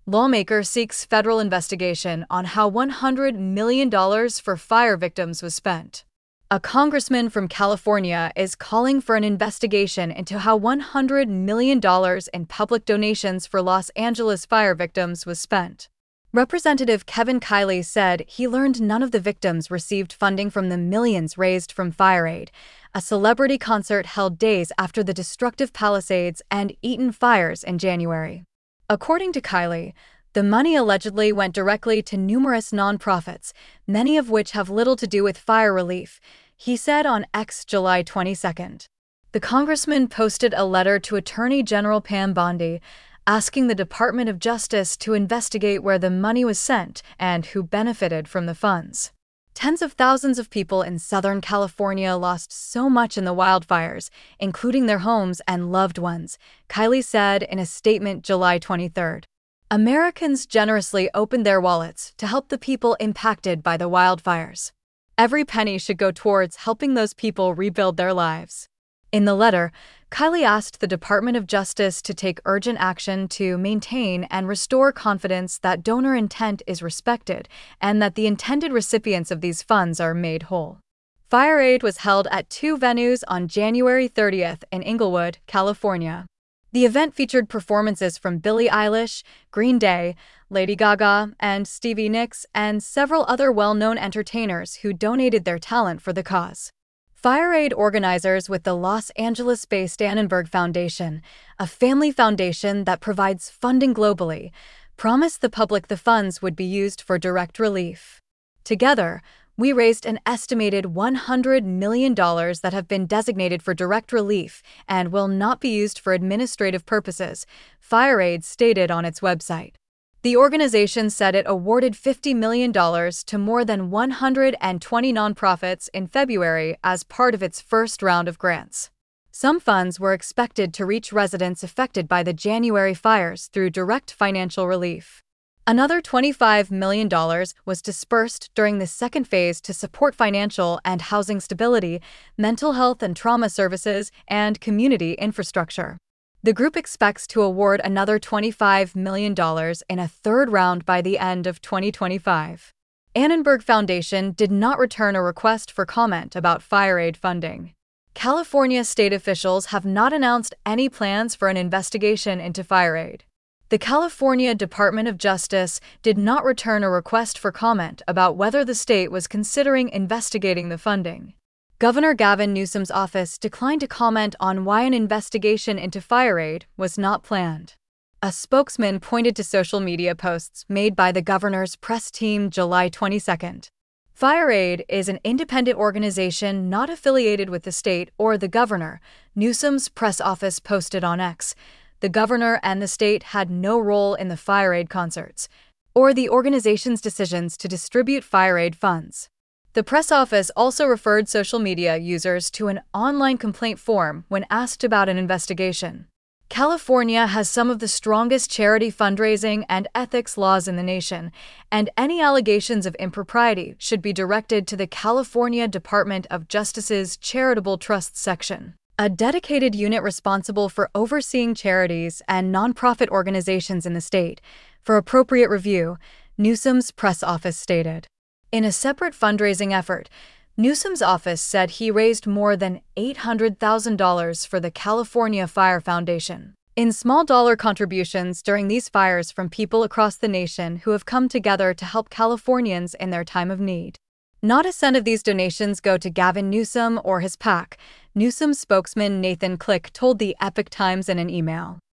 Lawmaker seeks federal investigation on how $100 million for fire victims was spent. A congressman from California is calling for an investigation into how $100 million in public donations for Los Angeles fire victims was spent. Representative Kevin Kiley said he learned none of the victims received funding from the millions raised from FireAid, a celebrity concert held days after the destructive Palisades and Eaton fires in January. According to Kiley, the money allegedly went directly to numerous nonprofits, many of which have little to do with fire relief, he said on X July 22. The congressman posted a letter to Attorney General Pam Bondi asking the Department of Justice to investigate where the money was sent and who benefited from the funds. Tens of thousands of people in Southern California lost so much in the wildfires, including their homes and loved ones, Kiley said in a statement July 23. Americans generously opened their wallets to help the people impacted by the wildfires. Every penny should go towards helping those people rebuild their lives. In the letter, Kiley asked the Department of Justice to take urgent action to maintain and restore confidence that donor intent is respected and that the intended recipients of these funds are made whole. FireAid was held at 2 venues on January 30th in Inglewood, California. The event featured performances from Billie Eilish, Green Day, Lady Gaga, and Stevie Nicks, and several other well-known entertainers who donated their talent for the cause. FireAid organizers with the Los Angeles-based Annenberg Foundation, a family foundation that provides funding globally, promised the public the funds would be used for direct relief. Together, we raised an estimated $100 million that have been designated for direct relief and will not be used for administrative purposes, FireAid stated on its website. The organization said it awarded $50 million to more than 120 nonprofits in February as part of its first round of grants. Some funds were expected to reach residents affected by the January fires through direct financial relief. Another $25 million was dispersed during the second phase to support financial and housing stability, mental health and trauma services, and community infrastructure. The group expects to award another $25 million in a third round by the end of 2025. Annenberg Foundation did not return a request for comment about FireAid funding. California state officials have not announced any plans for an investigation into FireAid. The California Department of Justice did not return a request for comment about whether the state was considering investigating the funding. Governor Gavin Newsom's office declined to comment on why an investigation into FireAid was not planned. A spokesman pointed to social media posts made by the governor's press team July 22. FireAid is an independent organization not affiliated with the state or the governor, Newsom's press office posted on X. The governor and the state had no role in the FireAid concerts, or the organization's decisions to distribute FireAid funds. The press office also referred social media users to an online complaint form when asked about an investigation. California has some of the strongest charity fundraising and ethics laws in the nation, and any allegations of impropriety should be directed to the California Department of Justice's Charitable Trusts section, a dedicated unit responsible for overseeing charities and nonprofit organizations in the state, for appropriate review, Newsom's press office stated. In a separate fundraising effort, Newsom's office said he raised more than $800,000 for the California Fire Foundation in small dollar contributions during these fires from people across the nation who have come together to help Californians in their time of need. Not a cent of these donations go to Gavin Newsom or his PAC, Newsom's spokesman Nathan Click told the Epoch Times in an email.